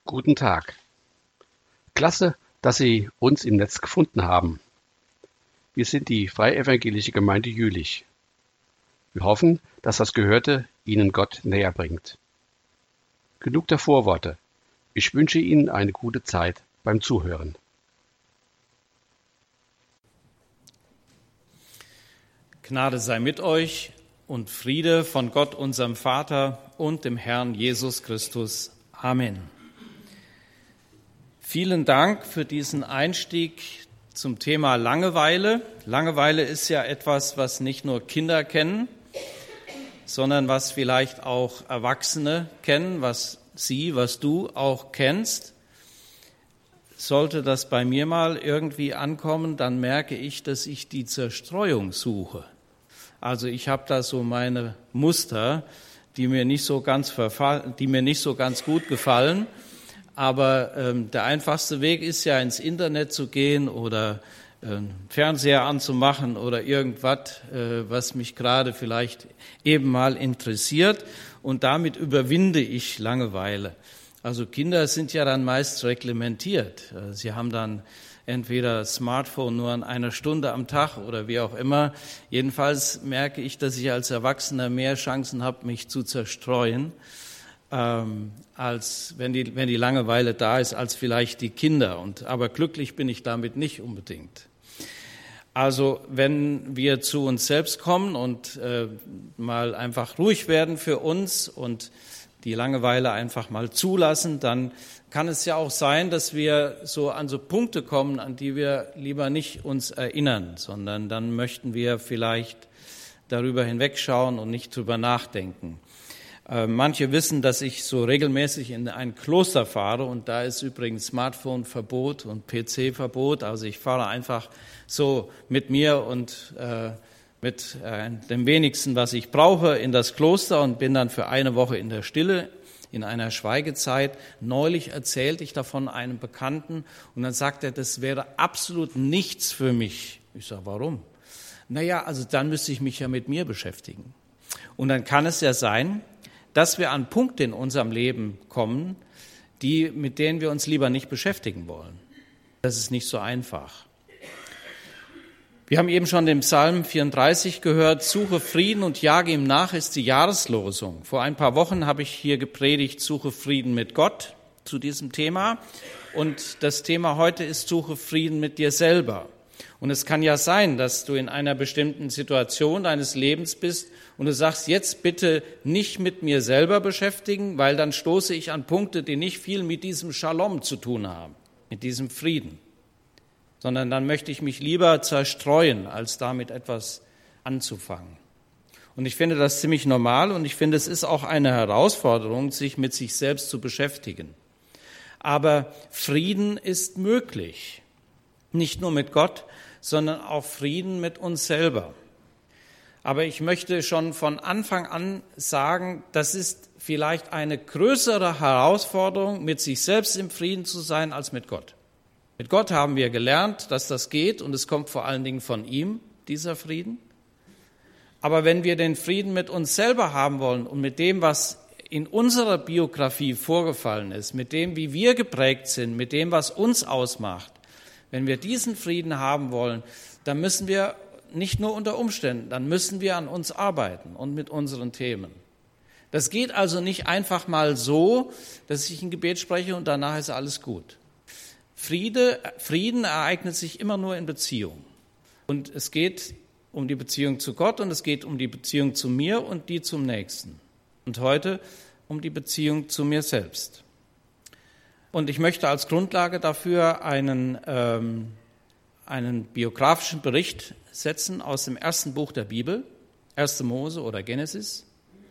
Guten Tag. Klasse, dass Sie uns im Netz gefunden haben. Wir sind die Freie Evangelische Gemeinde Jülich. Wir hoffen, dass das Gehörte Ihnen Gott näher bringt. Genug der Vorworte. Ich wünsche Ihnen eine gute Zeit beim Zuhören. Gnade sei mit euch und Friede von Gott, unserem Vater und dem Herrn Jesus Christus. Amen. Vielen Dank für diesen Einstieg zum Thema Langeweile. Langeweile ist ja etwas, was nicht nur Kinder kennen, sondern was vielleicht auch Erwachsene kennen, was du auch kennst. Sollte das bei mir mal irgendwie ankommen, dann merke ich, dass ich die Zerstreuung suche. Also ich habe da so meine Muster, die mir nicht so ganz gut gefallen. Aber der einfachste Weg ist ja, ins Internet zu gehen oder Fernseher anzumachen oder irgendwas, was mich gerade vielleicht eben mal interessiert. Und damit überwinde ich Langeweile. Also Kinder sind ja dann meist reglementiert. Sie haben dann entweder Smartphone nur an einer Stunde am Tag oder wie auch immer. Jedenfalls merke ich, dass ich als Erwachsener mehr Chancen habe, mich zu zerstreuen, als wenn die Langeweile da ist, als vielleicht die Kinder. Aber glücklich bin ich damit nicht unbedingt. Also wenn wir zu uns selbst kommen und mal einfach ruhig werden für uns und die Langeweile einfach mal zulassen, dann kann es ja auch sein, dass wir so an so Punkte kommen, an die wir lieber nicht uns erinnern, sondern dann möchten wir vielleicht darüber hinwegschauen und nicht drüber nachdenken. Manche wissen, dass ich so regelmäßig in ein Kloster fahre und da ist übrigens Smartphone-Verbot und PC-Verbot. Also ich fahre einfach so mit mir und mit dem wenigsten, was ich brauche, in das Kloster und bin dann für eine Woche in der Stille, in einer Schweigezeit. Neulich erzählte ich davon einem Bekannten und dann sagt er, das wäre absolut nichts für mich. Ich sage, warum? Naja, also dann müsste ich mich ja mit mir beschäftigen. Und dann kann es ja sein, dass wir an Punkte in unserem Leben kommen, mit denen wir uns lieber nicht beschäftigen wollen. Das ist nicht so einfach. Wir haben eben schon den Psalm 34 gehört, suche Frieden und jage ihm nach, ist die Jahreslosung. Vor ein paar Wochen habe ich hier gepredigt, suche Frieden mit Gott zu diesem Thema. Und das Thema heute ist, suche Frieden mit dir selber. Und es kann ja sein, dass du in einer bestimmten Situation deines Lebens bist und du sagst, jetzt bitte nicht mit mir selber beschäftigen, weil dann stoße ich an Punkte, die nicht viel mit diesem Shalom zu tun haben, mit diesem Frieden. Sondern dann möchte ich mich lieber zerstreuen, als damit etwas anzufangen. Und ich finde das ziemlich normal und ich finde, es ist auch eine Herausforderung, sich mit sich selbst zu beschäftigen. Aber Frieden ist möglich. Nicht nur mit Gott, sondern auch Frieden mit uns selber. Aber ich möchte schon von Anfang an sagen, das ist vielleicht eine größere Herausforderung, mit sich selbst im Frieden zu sein, als mit Gott. Mit Gott haben wir gelernt, dass das geht und es kommt vor allen Dingen von ihm, dieser Frieden. Aber wenn wir den Frieden mit uns selber haben wollen und mit dem, was in unserer Biografie vorgefallen ist, mit dem, wie wir geprägt sind, mit dem, was uns ausmacht, wenn wir diesen Frieden haben wollen, dann müssen wir nicht nur unter Umständen, dann müssen wir an uns arbeiten und mit unseren Themen. Das geht also nicht einfach mal so, dass ich ein Gebet spreche und danach ist alles gut. Frieden ereignet sich immer nur in Beziehung. Und es geht um die Beziehung zu Gott und es geht um die Beziehung zu mir und die zum Nächsten. Und heute um die Beziehung zu mir selbst. Und ich möchte als Grundlage dafür einen biografischen Bericht setzen aus dem ersten Buch der Bibel, 1. Mose oder Genesis.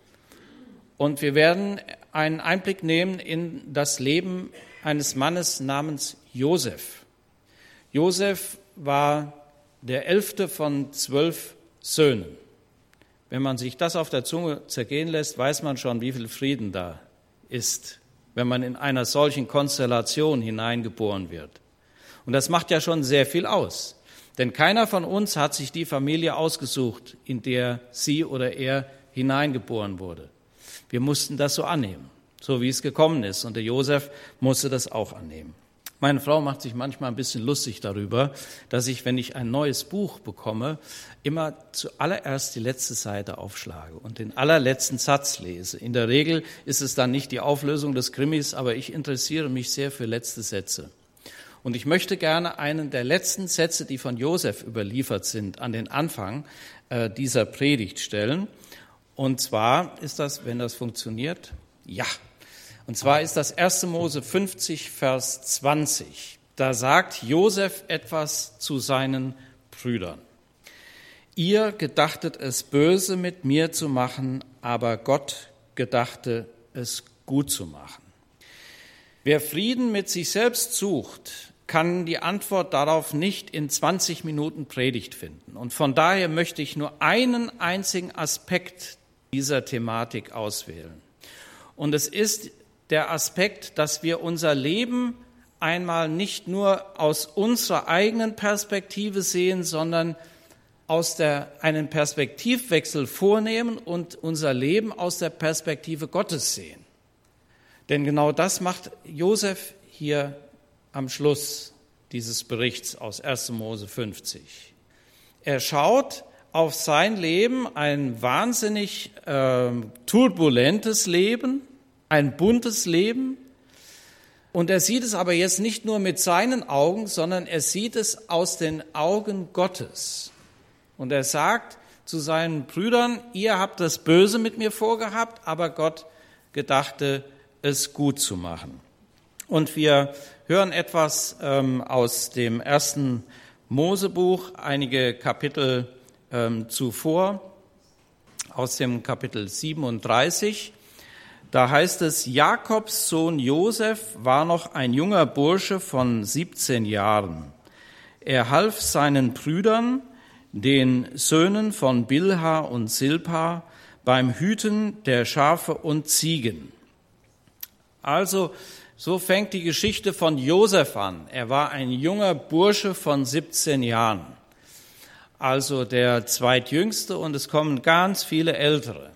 Und wir werden einen Einblick nehmen in das Leben eines Mannes namens Josef. Josef war der 11. von 12 Söhnen. Wenn man sich das auf der Zunge zergehen lässt, weiß man schon, wie viel Frieden da ist, wenn man in einer solchen Konstellation hineingeboren wird. Und das macht ja schon sehr viel aus. Denn keiner von uns hat sich die Familie ausgesucht, in der sie oder er hineingeboren wurde. Wir mussten das so annehmen. so wie es gekommen ist. Und der Josef musste das auch annehmen. Meine Frau macht sich manchmal ein bisschen lustig darüber, dass ich, wenn ich ein neues Buch bekomme, immer zuallererst die letzte Seite aufschlage und den allerletzten Satz lese. In der Regel ist es dann nicht die Auflösung des Krimis, aber ich interessiere mich sehr für letzte Sätze. Und ich möchte gerne einen der letzten Sätze, die von Josef überliefert sind, an den Anfang dieser Predigt stellen. Und zwar ist das, wenn das funktioniert, ja. Und zwar ist das 1. Mose 50, Vers 20. Da sagt Josef etwas zu seinen Brüdern. Ihr gedachtet es böse mit mir zu machen, aber Gott gedachte es gut zu machen. Wer Frieden mit sich selbst sucht, kann die Antwort darauf nicht in 20 Minuten Predigt finden. Und von daher möchte ich nur einen einzigen Aspekt dieser Thematik auswählen. Und es ist der Aspekt, dass wir unser Leben einmal nicht nur aus unserer eigenen Perspektive sehen, sondern einen Perspektivwechsel vornehmen und unser Leben aus der Perspektive Gottes sehen. Denn genau das macht Josef hier am Schluss dieses Berichts aus 1. Mose 50. Er schaut auf sein Leben, ein wahnsinnig turbulentes Leben, ein buntes Leben. Und er sieht es aber jetzt nicht nur mit seinen Augen, sondern er sieht es aus den Augen Gottes. Und er sagt zu seinen Brüdern, ihr habt das Böse mit mir vorgehabt, aber Gott gedachte, es gut zu machen. Und wir hören etwas aus dem 1. Mosebuch, einige Kapitel zuvor, aus dem Kapitel 37. Da heißt es, Jakobs Sohn Josef war noch ein junger Bursche von 17 Jahren. Er half seinen Brüdern, den Söhnen von Bilha und Silpa, beim Hüten der Schafe und Ziegen. Also, so fängt die Geschichte von Josef an. Er war ein junger Bursche von 17 Jahren. Also der zweitjüngste, und es kommen ganz viele Ältere.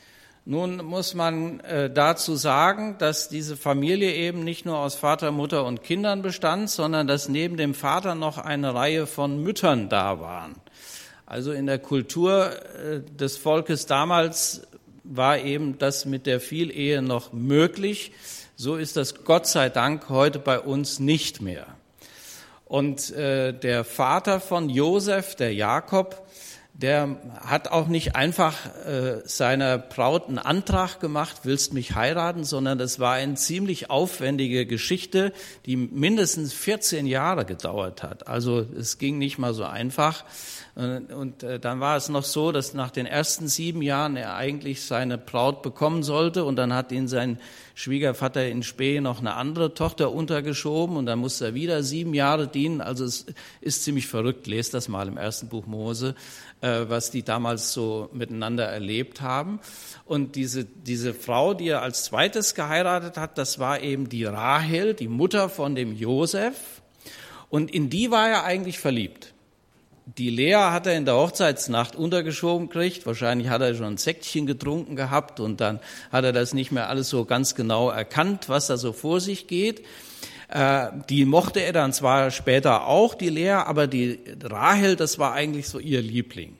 Nun muss man dazu sagen, dass diese Familie eben nicht nur aus Vater, Mutter und Kindern bestand, sondern dass neben dem Vater noch eine Reihe von Müttern da waren. Also in der Kultur des Volkes damals war eben das mit der Vielehe noch möglich. So ist das Gott sei Dank heute bei uns nicht mehr. Und der Vater von Josef, der Jakob, der hat auch nicht einfach seiner Braut einen Antrag gemacht, willst mich heiraten, sondern das war eine ziemlich aufwendige Geschichte, die mindestens 14 Jahre gedauert hat. Also es ging nicht mal so einfach. Und dann war es noch so, dass nach den ersten 7 Jahren er eigentlich seine Braut bekommen sollte, und dann hat ihn sein Schwiegervater in Spee noch eine andere Tochter untergeschoben, und dann musste er wieder 7 Jahre dienen. Also es ist ziemlich verrückt. Lest das mal im 1. Buch Mose, was die damals so miteinander erlebt haben. Und diese Frau, die er als zweites geheiratet hat, das war eben die Rahel, die Mutter von dem Josef. Und in die war er eigentlich verliebt. Die Lea hat er in der Hochzeitsnacht untergeschoben gekriegt. Wahrscheinlich hat er schon ein Säckchen getrunken gehabt und dann hat er das nicht mehr alles so ganz genau erkannt, was da so vor sich geht. Die mochte er dann zwar später auch, die Lea, aber die Rahel, das war eigentlich so ihr Liebling,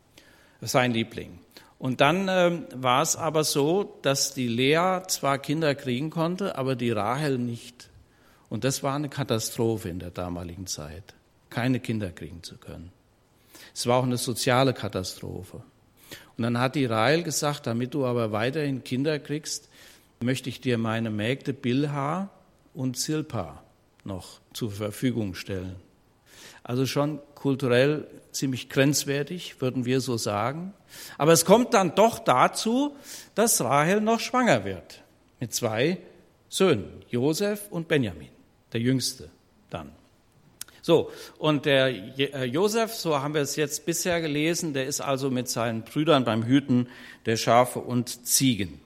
sein Liebling. Und dann war es aber so, dass die Lea zwar Kinder kriegen konnte, aber die Rahel nicht. Und das war eine Katastrophe in der damaligen Zeit, keine Kinder kriegen zu können. Es war auch eine soziale Katastrophe. Und dann hat die Rahel gesagt, damit du aber weiterhin Kinder kriegst, möchte ich dir meine Mägde Bilha und Silpa noch zur Verfügung stellen. Also schon kulturell ziemlich grenzwertig, würden wir so sagen. Aber es kommt dann doch dazu, dass Rahel noch schwanger wird mit 2 Söhnen, Josef und Benjamin, der Jüngste dann. So, und der Josef, so haben wir es jetzt bisher gelesen, der ist also mit seinen Brüdern beim Hüten der Schafe und Ziegen.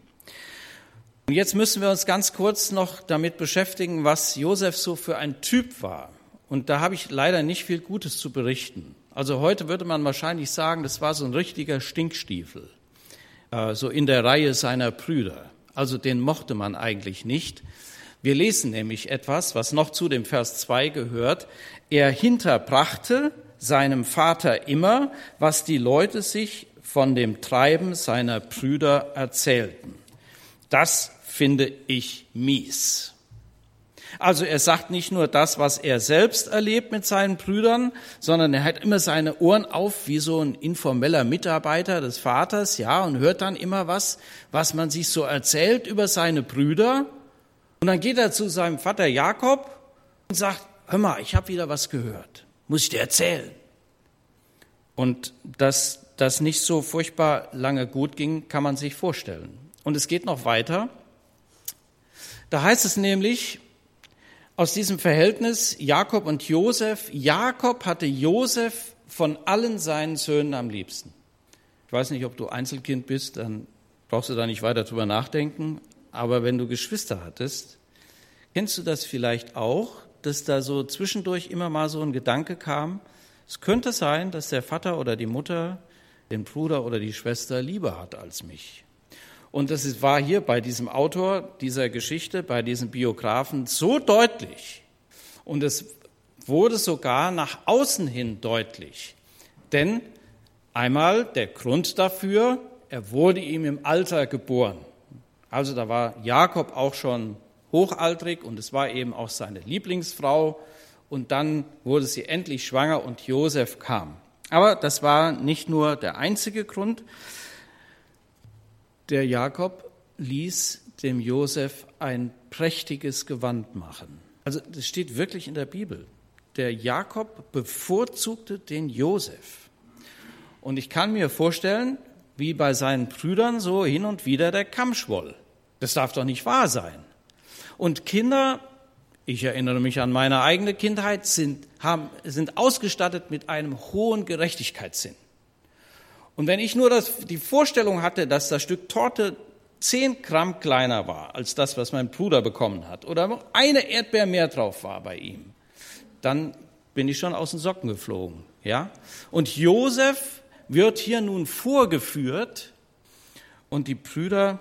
Und jetzt müssen wir uns ganz kurz noch damit beschäftigen, was Josef so für ein Typ war. Und da habe ich leider nicht viel Gutes zu berichten. Also heute würde man wahrscheinlich sagen, das war so ein richtiger Stinkstiefel, so in der Reihe seiner Brüder. Also den mochte man eigentlich nicht. Wir lesen nämlich etwas, was noch zu dem Vers 2 gehört. Er hinterbrachte seinem Vater immer, was die Leute sich von dem Treiben seiner Brüder erzählten. Das finde ich mies. Also er sagt nicht nur das, was er selbst erlebt mit seinen Brüdern, sondern er hat immer seine Ohren auf wie so ein informeller Mitarbeiter des Vaters, ja, und hört dann immer was man sich so erzählt über seine Brüder. Und dann geht er zu seinem Vater Jakob und sagt, hör mal, ich habe wieder was gehört, muss ich dir erzählen. Und dass das nicht so furchtbar lange gut ging, kann man sich vorstellen. Und es geht noch weiter. Da heißt es nämlich, aus diesem Verhältnis Jakob und Josef, Jakob hatte Josef von allen seinen Söhnen am liebsten. Ich weiß nicht, ob du Einzelkind bist, dann brauchst du da nicht weiter drüber nachdenken. Aber wenn du Geschwister hattest, kennst du das vielleicht auch, dass da so zwischendurch immer mal so ein Gedanke kam, es könnte sein, dass der Vater oder die Mutter den Bruder oder die Schwester lieber hat als mich. Und das war hier bei diesem Autor dieser Geschichte, bei diesem Biografen so deutlich. Und es wurde sogar nach außen hin deutlich. Denn einmal der Grund dafür, er wurde ihm im Alter geboren. Also da war Jakob auch schon hochaltrig und es war eben auch seine Lieblingsfrau. Und dann wurde sie endlich schwanger und Josef kam. Aber das war nicht nur der einzige Grund. Der Jakob ließ dem Josef ein prächtiges Gewand machen. Also das steht wirklich in der Bibel. Der Jakob bevorzugte den Josef. Und ich kann mir vorstellen, wie bei seinen Brüdern so hin und wieder der Kamm schwoll. Das darf doch nicht wahr sein. Und Kinder, ich erinnere mich an meine eigene Kindheit, sind ausgestattet mit einem hohen Gerechtigkeitssinn. Und wenn ich nur die Vorstellung hatte, dass das Stück Torte 10 Gramm kleiner war als das, was mein Bruder bekommen hat, oder eine Erdbeer mehr drauf war bei ihm, dann bin ich schon aus den Socken geflogen. Ja? Und Josef wird hier nun vorgeführt und die Brüder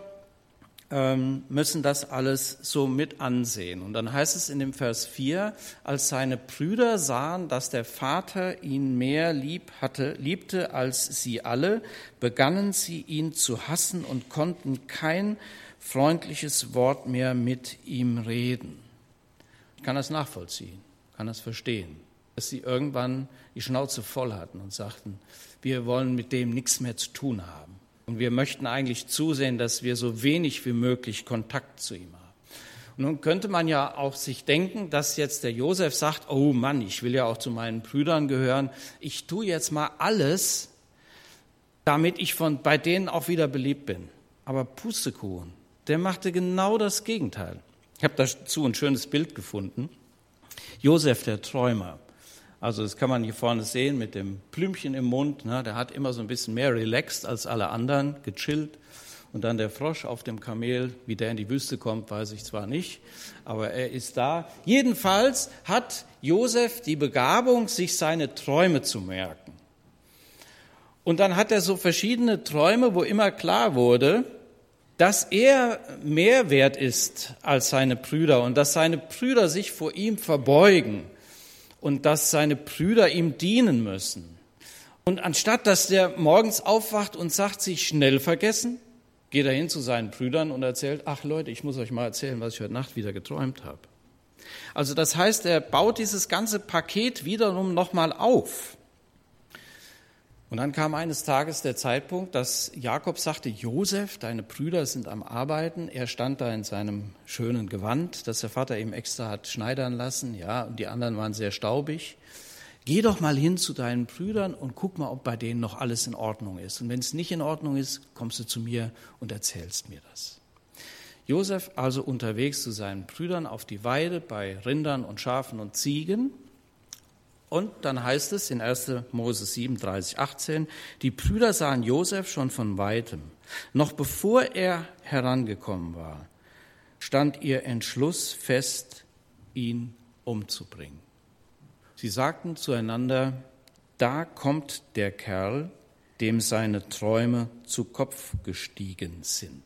müssen das alles so mit ansehen. Und dann heißt es in dem Vers 4, als seine Brüder sahen, dass der Vater ihn mehr liebte als sie alle, begannen sie ihn zu hassen und konnten kein freundliches Wort mehr mit ihm reden. Ich kann das nachvollziehen, kann das verstehen, dass sie irgendwann die Schnauze voll hatten und sagten, wir wollen mit dem nichts mehr zu tun haben. Und wir möchten eigentlich zusehen, dass wir so wenig wie möglich Kontakt zu ihm haben. Und nun könnte man ja auch sich denken, dass jetzt der Josef sagt, oh Mann, ich will ja auch zu meinen Brüdern gehören. Ich tue jetzt mal alles, damit ich bei denen auch wieder beliebt bin. Aber Pustekuchen, der machte genau das Gegenteil. Ich habe dazu ein schönes Bild gefunden. Josef, der Träumer. Also das kann man hier vorne sehen mit dem Blümchen im Mund. Ne? Der hat immer so ein bisschen mehr relaxed als alle anderen, gechillt. Und dann der Frosch auf dem Kamel, wie der in die Wüste kommt, weiß ich zwar nicht, aber er ist da. Jedenfalls hat Josef die Begabung, sich seine Träume zu merken. Und dann hat er so verschiedene Träume, wo immer klar wurde, dass er mehr wert ist als seine Brüder und dass seine Brüder sich vor ihm verbeugen. Und dass seine Brüder ihm dienen müssen. Und anstatt, dass der morgens aufwacht und sagt, sich schnell vergessen, geht er hin zu seinen Brüdern und erzählt, ach Leute, ich muss euch mal erzählen, was ich heute Nacht wieder geträumt habe. Also das heißt, er baut dieses ganze Paket wiederum nochmal auf. Und dann kam eines Tages der Zeitpunkt, dass Jakob sagte, Josef, deine Brüder sind am Arbeiten. Er stand da in seinem schönen Gewand, das der Vater ihm extra hat schneidern lassen. Ja, und die anderen waren sehr staubig. Geh doch mal hin zu deinen Brüdern und guck mal, ob bei denen noch alles in Ordnung ist. Und wenn es nicht in Ordnung ist, kommst du zu mir und erzählst mir das. Josef also unterwegs zu seinen Brüdern auf die Weide bei Rindern und Schafen und Ziegen. Und dann heißt es in 1. Mose 37, 18, die Brüder sahen Josef schon von Weitem. Noch bevor er herangekommen war, stand ihr Entschluss fest, ihn umzubringen. Sie sagten zueinander, da kommt der Kerl, dem seine Träume zu Kopf gestiegen sind.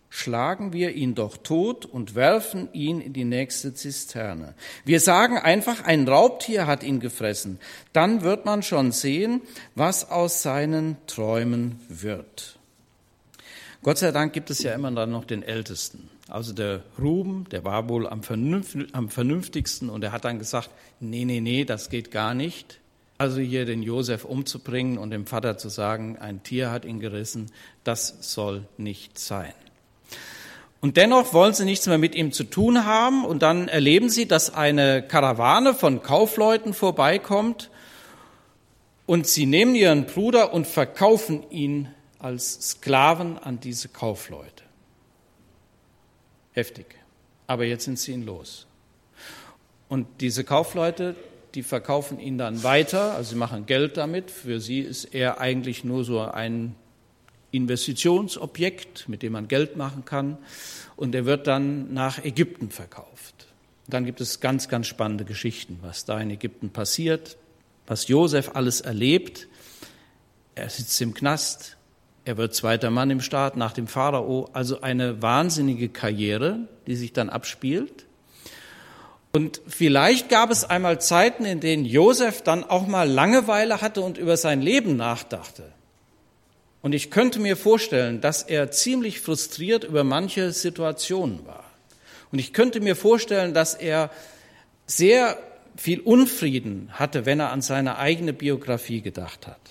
schlagen wir ihn doch tot und werfen ihn in die nächste Zisterne. Wir sagen einfach, ein Raubtier hat ihn gefressen. Dann wird man schon sehen, was aus seinen Träumen wird. Gott sei Dank gibt es ja immer dann noch den Ältesten. Also der Ruben, der war wohl am vernünftigsten und er hat dann gesagt, nee, das geht gar nicht. Also hier den Josef umzubringen und dem Vater zu sagen, ein Tier hat ihn gerissen, das soll nicht sein. Und dennoch wollen sie nichts mehr mit ihm zu tun haben und dann erleben sie, dass eine Karawane von Kaufleuten vorbeikommt und sie nehmen ihren Bruder und verkaufen ihn als Sklaven an diese Kaufleute. Heftig. Aber jetzt sind sie ihn los. Und diese Kaufleute, die verkaufen ihn dann weiter, also sie machen Geld damit. Für sie ist er eigentlich nur so ein Investitionsobjekt, mit dem man Geld machen kann. Und er wird dann nach Ägypten verkauft. Dann gibt es ganz, ganz spannende Geschichten, was da in Ägypten passiert, was Josef alles erlebt. Er sitzt im Knast, er wird zweiter Mann im Staat nach dem Pharao. Also eine wahnsinnige Karriere, die sich dann abspielt. Und vielleicht gab es einmal Zeiten, in denen Josef dann auch mal Langeweile hatte und über sein Leben nachdachte. Und ich könnte mir vorstellen, dass er ziemlich frustriert über manche Situationen war. Und ich könnte mir vorstellen, dass er sehr viel Unfrieden hatte, wenn er an seine eigene Biografie gedacht hat.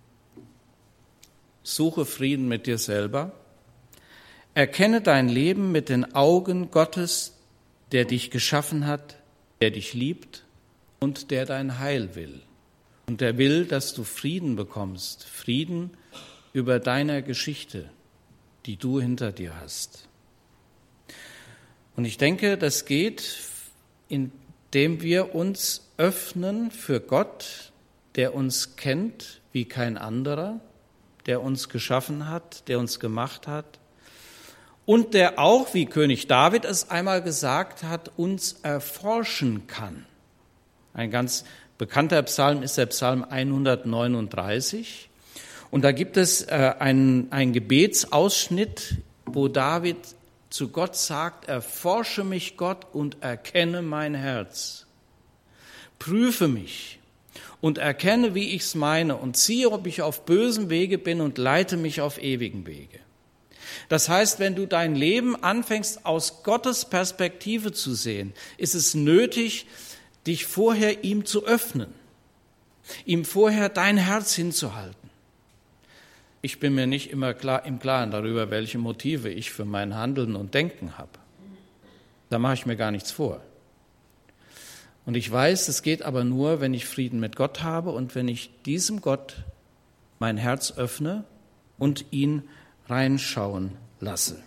Suche Frieden mit dir selber. Erkenne dein Leben mit den Augen Gottes, der dich geschaffen hat, der dich liebt und der dein Heil will. Und der will, dass du Frieden bekommst, Frieden über deiner Geschichte, die du hinter dir hast. Und ich denke, das geht, indem wir uns öffnen für Gott, der uns kennt wie kein anderer, der uns geschaffen hat, der uns gemacht hat und der auch, wie König David es einmal gesagt hat, uns erforschen kann. Ein ganz bekannter Psalm ist der Psalm 139. Und da gibt es einen Gebetsausschnitt, wo David zu Gott sagt, erforsche mich Gott und erkenne mein Herz. Prüfe mich und erkenne, wie ich's meine und ziehe, ob ich auf bösem Wege bin und leite mich auf ewigen Wege. Das heißt, wenn du dein Leben anfängst, aus Gottes Perspektive zu sehen, ist es nötig, dich vorher ihm zu öffnen, ihm vorher dein Herz hinzuhalten. Ich bin mir nicht immer im Klaren darüber, welche Motive ich für mein Handeln und Denken habe. Da mache ich mir gar nichts vor. Und ich weiß, es geht aber nur, wenn ich Frieden mit Gott habe und wenn ich diesem Gott mein Herz öffne und ihn reinschauen lasse.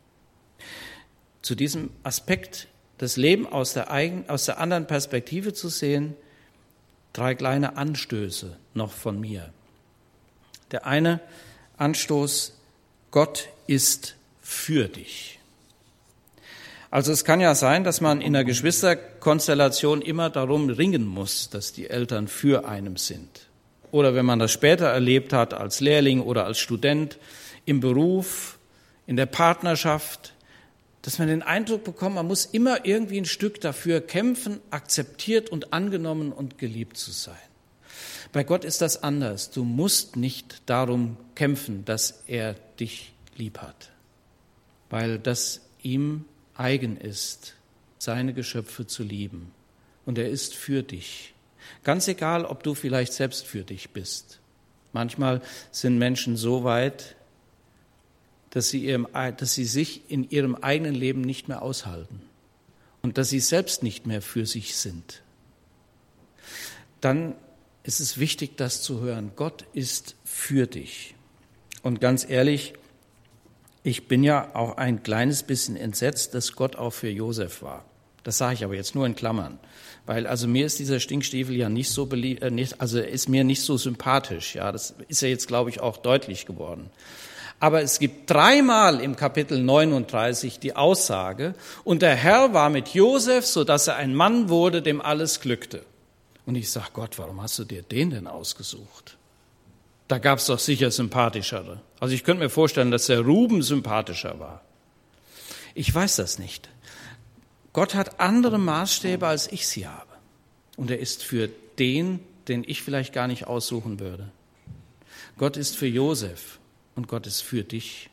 Zu diesem Aspekt, das Leben aus der anderen Perspektive zu sehen, 3 kleine Anstöße noch von mir. Der eine Anstoß, Gott ist für dich. Also es kann ja sein, dass man in einer Geschwisterkonstellation immer darum ringen muss, dass die Eltern für einen sind. Oder wenn man das später erlebt hat, als Lehrling oder als Student, im Beruf, in der Partnerschaft, dass man den Eindruck bekommt, man muss immer irgendwie ein Stück dafür kämpfen, akzeptiert und angenommen und geliebt zu sein. Bei Gott ist das anders. Du musst nicht darum kämpfen, dass er dich lieb hat, weil das ihm eigen ist, seine Geschöpfe zu lieben. Und er ist für dich. Ganz egal, ob du vielleicht selbst für dich bist. Manchmal sind Menschen so weit, dass sie sich in ihrem eigenen Leben nicht mehr aushalten und dass sie selbst nicht mehr für sich sind. Dann ist es wichtig, das zu hören. Gott ist für dich. Und ganz ehrlich, ich bin ja auch ein kleines bisschen entsetzt, dass Gott auch für Josef war. Das sage ich aber jetzt nur in Klammern. Weil also mir ist dieser Stinkstiefel ja nicht so ist mir nicht so sympathisch. Ja, das ist ja jetzt, glaube ich, auch deutlich geworden. Aber es gibt 3-mal im Kapitel 39 die Aussage, und der Herr war mit Josef, sodass er ein Mann wurde, dem alles glückte. Und ich sage, Gott, warum hast du dir den denn ausgesucht? Da gab es doch sicher sympathischere. Also ich könnte mir vorstellen, dass der Ruben sympathischer war. Ich weiß das nicht. Gott hat andere Maßstäbe, als ich sie habe. Und er ist für den ich vielleicht gar nicht aussuchen würde. Gott ist für Josef und Gott ist für dich.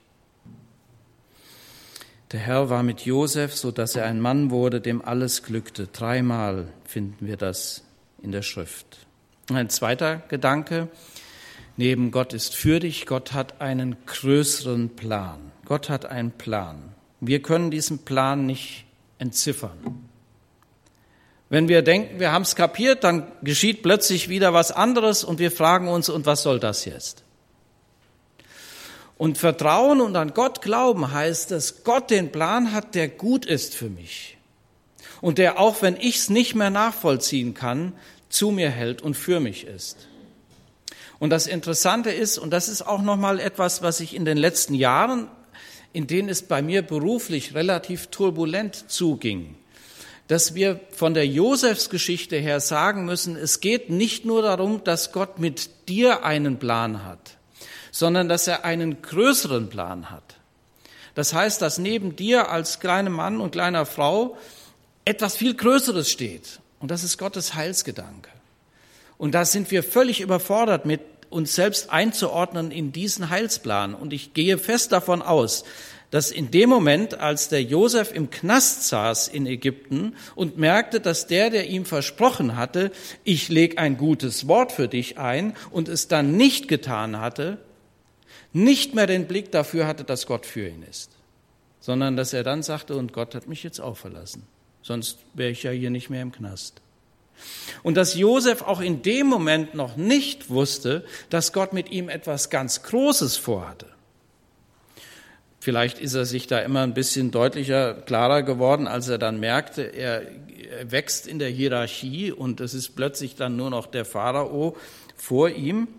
Der Herr war mit Josef, sodass er ein Mann wurde, dem alles glückte. 3-mal finden wir das in der Schrift. Ein zweiter Gedanke, neben Gott ist für dich, Gott hat einen größeren Plan. Gott hat einen Plan. Wir können diesen Plan nicht entziffern. Wenn wir denken, wir haben es kapiert, dann geschieht plötzlich wieder was anderes und wir fragen uns, und was soll das jetzt? Und Vertrauen und an Gott glauben heißt, dass Gott den Plan hat, der gut ist für mich. Und der, auch wenn ich es nicht mehr nachvollziehen kann, zu mir hält und für mich ist. Und das Interessante ist, und das ist auch nochmal etwas, was ich in den letzten Jahren, in denen es bei mir beruflich relativ turbulent zuging, dass wir von der Josefsgeschichte her sagen müssen, es geht nicht nur darum, dass Gott mit dir einen Plan hat, sondern dass er einen größeren Plan hat. Das heißt, dass neben dir als kleiner Mann und kleiner Frau etwas viel Größeres steht. Und das ist Gottes Heilsgedanke. Und da sind wir völlig überfordert, mit uns selbst einzuordnen in diesen Heilsplan. Und ich gehe fest davon aus, dass in dem Moment, als der Josef im Knast saß in Ägypten und merkte, dass der ihm versprochen hatte, ich lege ein gutes Wort für dich ein, und es dann nicht getan hatte, nicht mehr den Blick dafür hatte, dass Gott für ihn ist, sondern dass er dann sagte, und Gott hat mich jetzt auch verlassen, sonst wäre ich ja hier nicht mehr im Knast. Und dass Josef auch in dem Moment noch nicht wusste, dass Gott mit ihm etwas ganz Großes vorhatte. Vielleicht ist er sich da immer ein bisschen deutlicher, klarer geworden, als er dann merkte, er wächst in der Hierarchie und es ist plötzlich dann nur noch der Pharao vor ihm.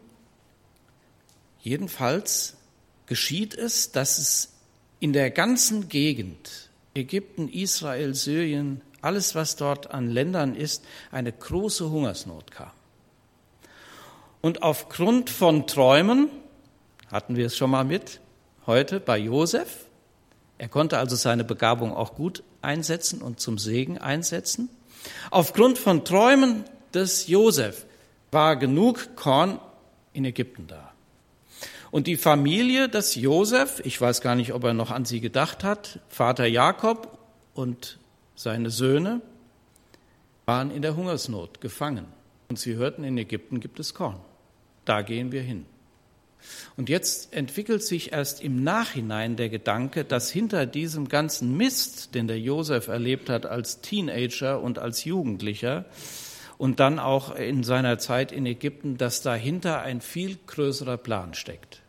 Jedenfalls geschieht es, dass es in der ganzen Gegend, Ägypten, Israel, Syrien, alles, was dort an Ländern ist, eine große Hungersnot kam. Und aufgrund von Träumen, hatten wir es schon mal mit, heute bei Josef, er konnte also seine Begabung auch gut einsetzen und zum Segen einsetzen. Aufgrund von Träumen des Josef war genug Korn in Ägypten da. Und die Familie des Josef, ich weiß gar nicht, ob er noch an sie gedacht hat, Vater Jakob und seine Söhne waren in der Hungersnot gefangen. Und sie hörten, in Ägypten gibt es Korn. Da gehen wir hin. Und jetzt entwickelt sich erst im Nachhinein der Gedanke, dass hinter diesem ganzen Mist, den der Josef erlebt hat als Teenager und als Jugendlicher und dann auch in seiner Zeit in Ägypten, dass dahinter ein viel größerer Plan steckt.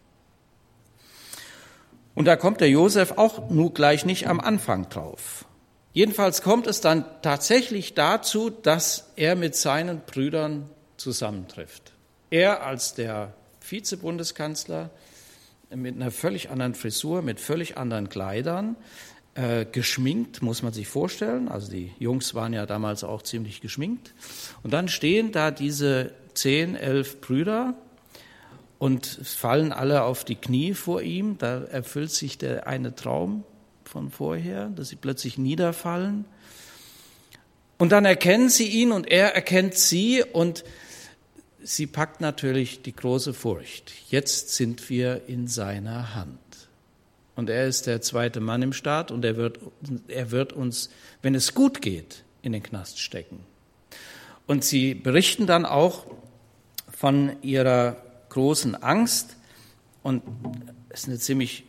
Und da kommt der Josef auch nur gleich nicht am Anfang drauf. Jedenfalls kommt es dann tatsächlich dazu, dass er mit seinen Brüdern zusammentrifft. Er als der Vizebundeskanzler mit einer völlig anderen Frisur, mit völlig anderen Kleidern, geschminkt, muss man sich vorstellen. Also die Jungs waren ja damals auch ziemlich geschminkt. Und dann stehen da diese 10, 11 Brüder und fallen alle auf die Knie vor ihm. Da erfüllt sich der eine Traum von vorher, dass sie plötzlich niederfallen. Und dann erkennen sie ihn und er erkennt sie und sie packt natürlich die große Furcht. Jetzt sind wir in seiner Hand. Und er ist der zweite Mann im Staat und er wird uns, wenn es gut geht, in den Knast stecken. Und sie berichten dann auch von ihrer großen Angst. Und es ist eine ziemlich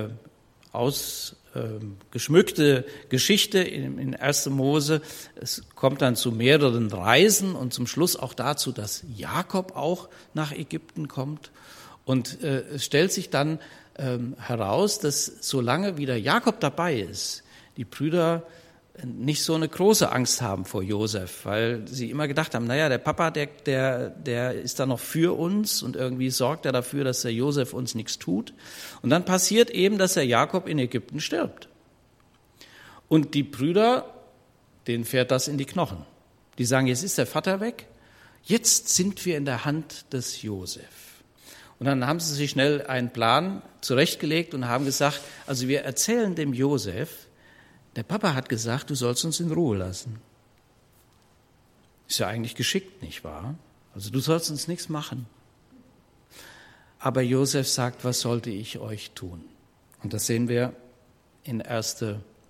geschmückte Geschichte in 1. Mose. Es kommt dann zu mehreren Reisen und zum Schluss auch dazu, dass Jakob auch nach Ägypten kommt. Und es stellt sich dann heraus, dass solange wieder Jakob dabei ist, die Brüder nicht so eine große Angst haben vor Josef, weil sie immer gedacht haben, naja, der Papa, der ist da noch für uns und irgendwie sorgt er dafür, dass der Josef uns nichts tut. Und dann passiert eben, dass der Jakob in Ägypten stirbt. Und die Brüder, denen fährt das in die Knochen. Die sagen, jetzt ist der Vater weg, jetzt sind wir in der Hand des Josef. Und dann haben sie sich schnell einen Plan zurechtgelegt und haben gesagt, also wir erzählen dem Josef, Der Papa hat gesagt, du sollst uns in Ruhe lassen. Ist ja eigentlich geschickt, nicht wahr? Also du sollst uns nichts machen. Aber Josef sagt, was sollte ich euch tun? Und das sehen wir in 1.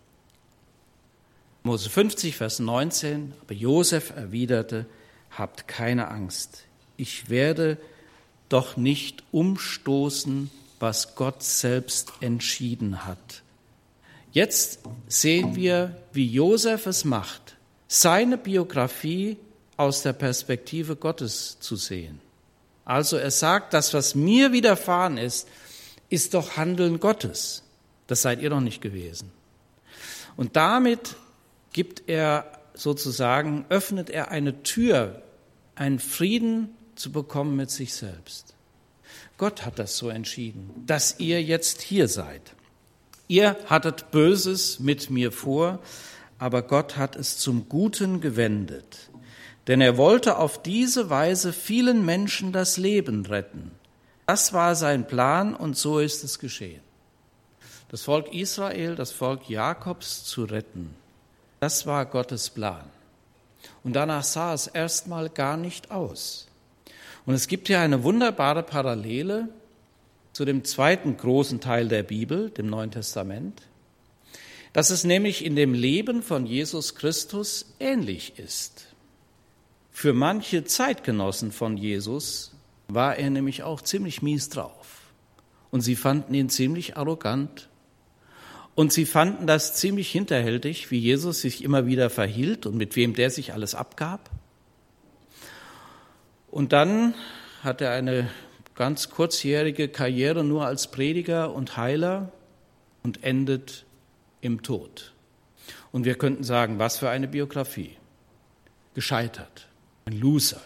Mose 50, Vers 19. Aber Josef erwiderte, habt keine Angst. Ich werde doch nicht umstoßen, was Gott selbst entschieden hat. Jetzt sehen wir, wie Josef es macht, seine Biografie aus der Perspektive Gottes zu sehen. Also er sagt, das, was mir widerfahren ist doch Handeln Gottes. Das seid ihr noch nicht gewesen. Und damit öffnet er eine Tür, einen Frieden zu bekommen mit sich selbst. Gott hat das so entschieden, dass ihr jetzt hier seid. Ihr hattet Böses mit mir vor, aber Gott hat es zum Guten gewendet. Denn er wollte auf diese Weise vielen Menschen das Leben retten. Das war sein Plan und so ist es geschehen. Das Volk Israel, das Volk Jakobs zu retten, das war Gottes Plan. Und danach sah es erstmal gar nicht aus. Und es gibt hier eine wunderbare Parallele zu dem zweiten großen Teil der Bibel, dem Neuen Testament, dass es nämlich in dem Leben von Jesus Christus ähnlich ist. Für manche Zeitgenossen von Jesus war er nämlich auch ziemlich mies drauf. Und sie fanden ihn ziemlich arrogant. Und sie fanden das ziemlich hinterhältig, wie Jesus sich immer wieder verhielt und mit wem der sich alles abgab. Und dann hat er eine ganz kurzjährige Karriere nur als Prediger und Heiler und endet im Tod. Und wir könnten sagen, was für eine Biografie. Gescheitert, ein Loser.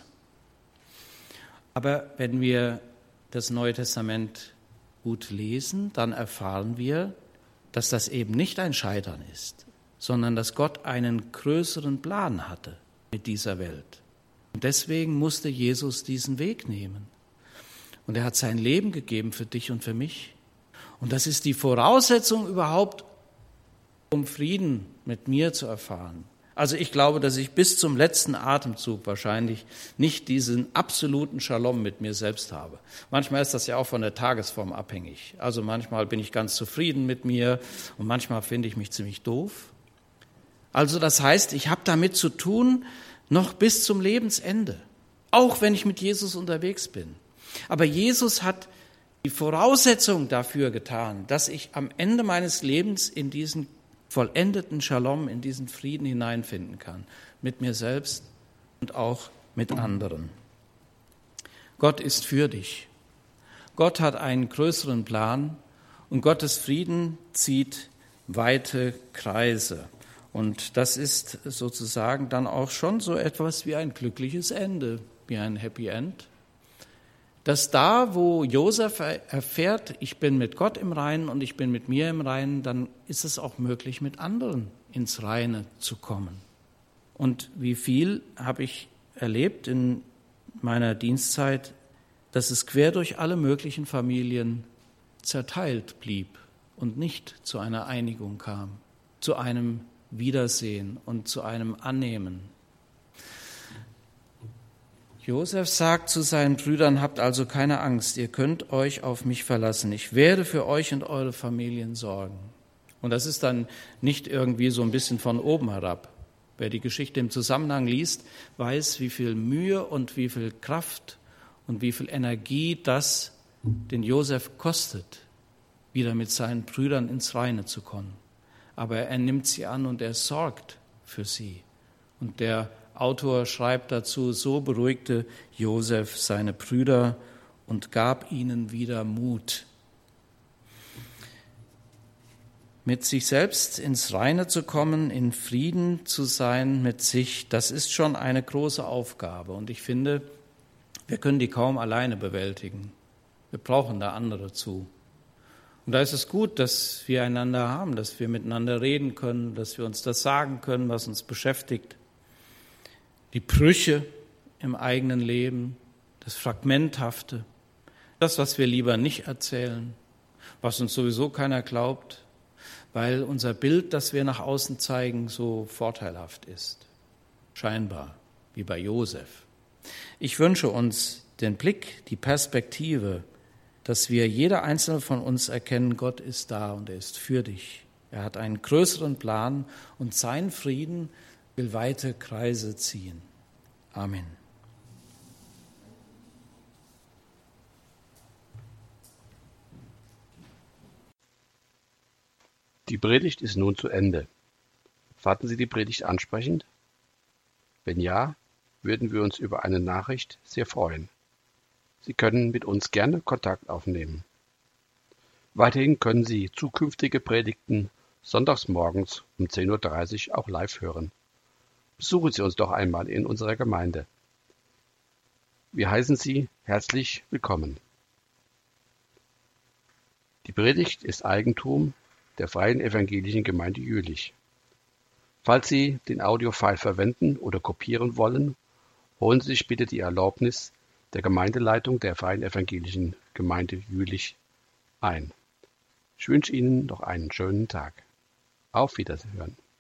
Aber wenn wir das Neue Testament gut lesen, dann erfahren wir, dass das eben nicht ein Scheitern ist, sondern dass Gott einen größeren Plan hatte mit dieser Welt. Und deswegen musste Jesus diesen Weg nehmen. Und er hat sein Leben gegeben für dich und für mich. Und das ist die Voraussetzung überhaupt, um Frieden mit mir zu erfahren. Also ich glaube, dass ich bis zum letzten Atemzug wahrscheinlich nicht diesen absoluten Shalom mit mir selbst habe. Manchmal ist das ja auch von der Tagesform abhängig. Also manchmal bin ich ganz zufrieden mit mir und manchmal finde ich mich ziemlich doof. Also das heißt, ich habe damit zu tun, noch bis zum Lebensende, auch wenn ich mit Jesus unterwegs bin. Aber Jesus hat die Voraussetzung dafür getan, dass ich am Ende meines Lebens in diesen vollendeten Shalom, in diesen Frieden hineinfinden kann, mit mir selbst und auch mit anderen. Gott ist für dich. Gott hat einen größeren Plan und Gottes Frieden zieht weite Kreise. Und das ist sozusagen dann auch schon so etwas wie ein glückliches Ende, wie ein Happy End. Dass da, wo Josef erfährt, ich bin mit Gott im Reinen und ich bin mit mir im Reinen, dann ist es auch möglich, mit anderen ins Reine zu kommen. Und wie viel habe ich erlebt in meiner Dienstzeit, dass es quer durch alle möglichen Familien zerteilt blieb und nicht zu einer Einigung kam, zu einem Wiedersehen und zu einem Annehmen. Josef sagt zu seinen Brüdern, habt also keine Angst, ihr könnt euch auf mich verlassen. Ich werde für euch und eure Familien sorgen. Und das ist dann nicht irgendwie so ein bisschen von oben herab. Wer die Geschichte im Zusammenhang liest, weiß, wie viel Mühe und wie viel Kraft und wie viel Energie das den Josef kostet, wieder mit seinen Brüdern ins Reine zu kommen. Aber er nimmt sie an und er sorgt für sie. Und der Autor schreibt dazu, so beruhigte Josef seine Brüder und gab ihnen wieder Mut. Mit sich selbst ins Reine zu kommen, in Frieden zu sein mit sich, das ist schon eine große Aufgabe. Und ich finde, wir können die kaum alleine bewältigen. Wir brauchen da andere zu. Und da ist es gut, dass wir einander haben, dass wir miteinander reden können, dass wir uns das sagen können, was uns beschäftigt. Die Brüche im eigenen Leben, das Fragmenthafte, das, was wir lieber nicht erzählen, was uns sowieso keiner glaubt, weil unser Bild, das wir nach außen zeigen, so vorteilhaft ist. Scheinbar, wie bei Josef. Ich wünsche uns den Blick, die Perspektive, dass wir jeder einzelne von uns erkennen, Gott ist da und er ist für dich. Er hat einen größeren Plan und sein Frieden will weite Kreise ziehen. Amen. Die Predigt ist nun zu Ende. Fanden Sie die Predigt ansprechend? Wenn ja, würden wir uns über eine Nachricht sehr freuen. Sie können mit uns gerne Kontakt aufnehmen. Weiterhin können Sie zukünftige Predigten sonntags morgens um 10:30 Uhr auch live hören. Besuchen Sie uns doch einmal in unserer Gemeinde. Wir heißen Sie herzlich willkommen. Die Predigt ist Eigentum der Freien Evangelischen Gemeinde Jülich. Falls Sie den Audiofile verwenden oder kopieren wollen, holen Sie sich bitte die Erlaubnis der Gemeindeleitung der Freien Evangelischen Gemeinde Jülich ein. Ich wünsche Ihnen noch einen schönen Tag. Auf Wiederhören.